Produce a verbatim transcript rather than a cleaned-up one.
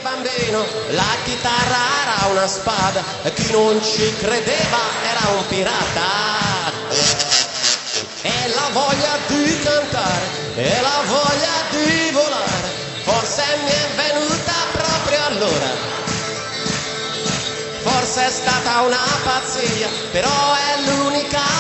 bambino la chitarra era una spada, chi non ci credeva era un pirata. E la voglia di cantare, e la voglia di volare, forse mi è venuta proprio allora. Forse è stata una pazzia, però è l'unica